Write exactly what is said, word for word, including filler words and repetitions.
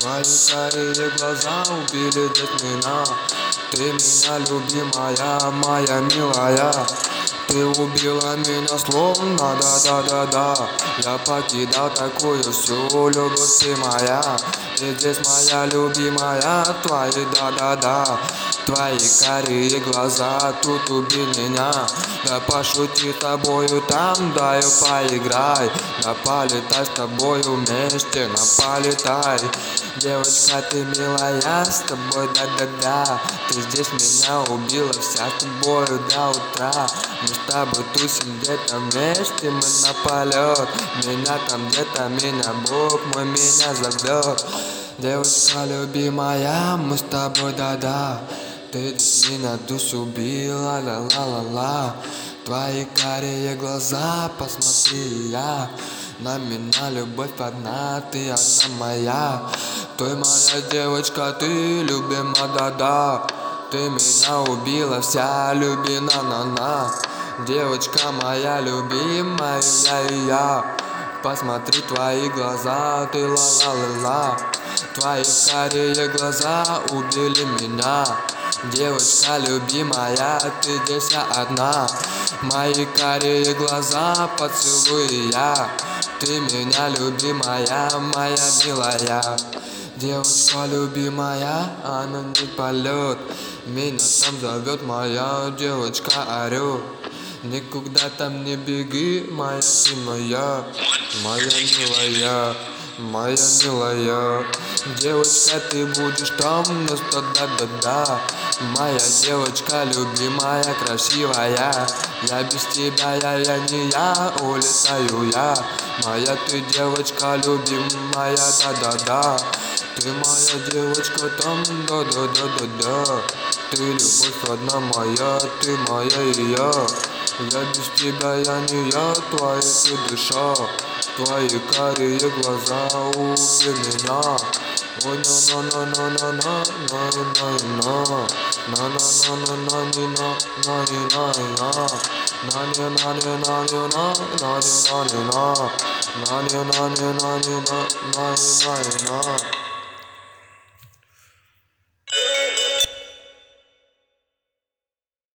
Твои карие глаза убили здесь меня. Ты меня, любимая, моя милая. Ты убила меня словно да-да-да-да. Я покидал такую всю любовь, ты моя. Ты здесь моя любимая, твои да-да-да. Твои карие глаза тут убили меня. Да пошути с тобою там, дай поиграй. Да полетай с тобою вместе, на полетай. Девочка, ты милая, с тобой да-да-да. Ты здесь меня убила, вся с тобою до утра. Мы с тобой тусим где-то вместе, мы на полет. Меня там где-то, меня Бог мой меня зовет. Девочка любимая, мы с тобой да-да. Ты здесь меня душу убила, ла-ла-ла-ла. Твои карие глаза, посмотри я. На меня любовь одна, ты одна моя. Ты моя девочка, ты любима, да-да. Ты меня убила, вся любина, на-на. Девочка моя любимая, я. Посмотри твои глаза, ты ла-ла-ла-ла. Твои карие глаза убили меня. Девочка любимая, ты здесь одна. Мои карие глаза поцелуй я. Ты меня любимая, моя милая. Девочка любимая, она не полет. Меня там зовет моя девочка, орет. Никуда там не беги, моя ты моя, моя милая, моя милая. Девочка, ты будешь там, но что да-да-да. Моя девочка любимая, красивая. Я без тебя, я, я не я, улетаю я. Моя ты девочка любимая, да-да-да. Ты моя девочка там, да-да-да-да-да. Ты любовь одна моя, ты моя и я. Я без тебя, я не я, твоя ты душа. Твои карие глаза убили меня. Ой, на на на на на на на на на на на на на на на на на на не на не на не на на не на не на на не на не на не на на на на